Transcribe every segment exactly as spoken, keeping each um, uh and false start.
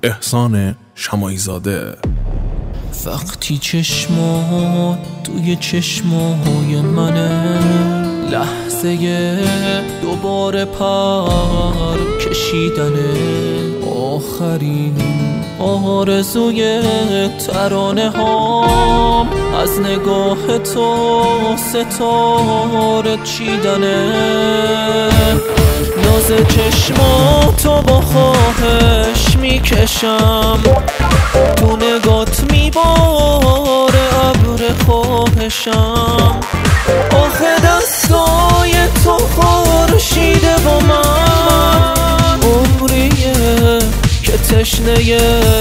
احسان شماعی زاده. وقتی چشمات توی چشمای منه، لحظه دوباره پر کشیدنه، آخرین آرزوی ترانه هام از نگاه تو ستاره چیدنه. ناز چشماتو با خواهش میکشم، تو نگات میباره ابر خواهشم. آخه دستای تو خورشیده با من، عمریه که تشنه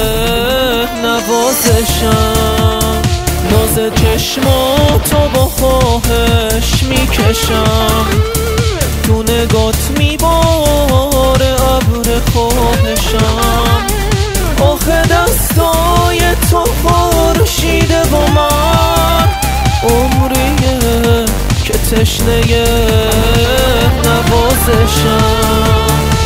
نوازشم. ناز چشماتو با خواهش میکشم، تو نگات میباره ابر خواهشم. آخه دستای تو خورشیده با من، عمریه که تشنه نوازشم.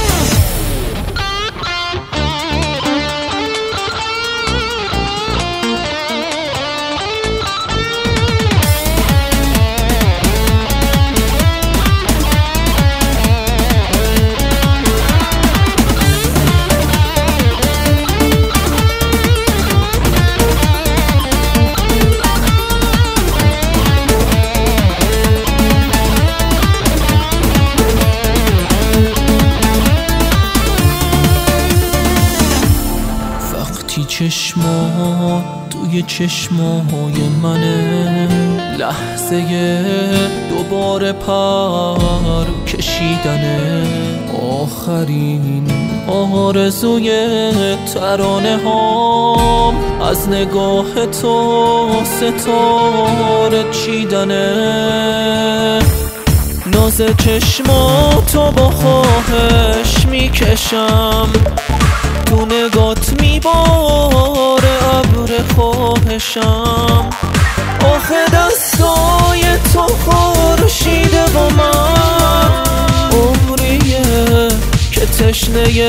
چشمات توی چشمای منه، لحظه دوباره پر کشیدنه، آخرین آرزوی ترانه هام از نگاه تو ستاره چیدنه. ناز چشماتو با خواهش میکشم، تو نگات میباره ابر خواهشم. آخه دستای تو خورشیده با من، عمریه که تشنه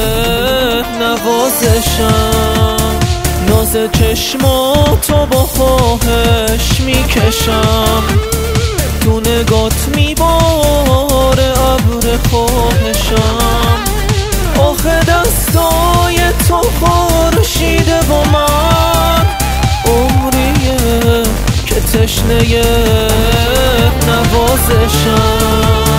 نوازشم. ناز چشماتو با خواهش میکشم، تو نگات میباره ابر خواهشم. آخه دستای تو خورشیده با من، عمریه که تشنه نوازشم.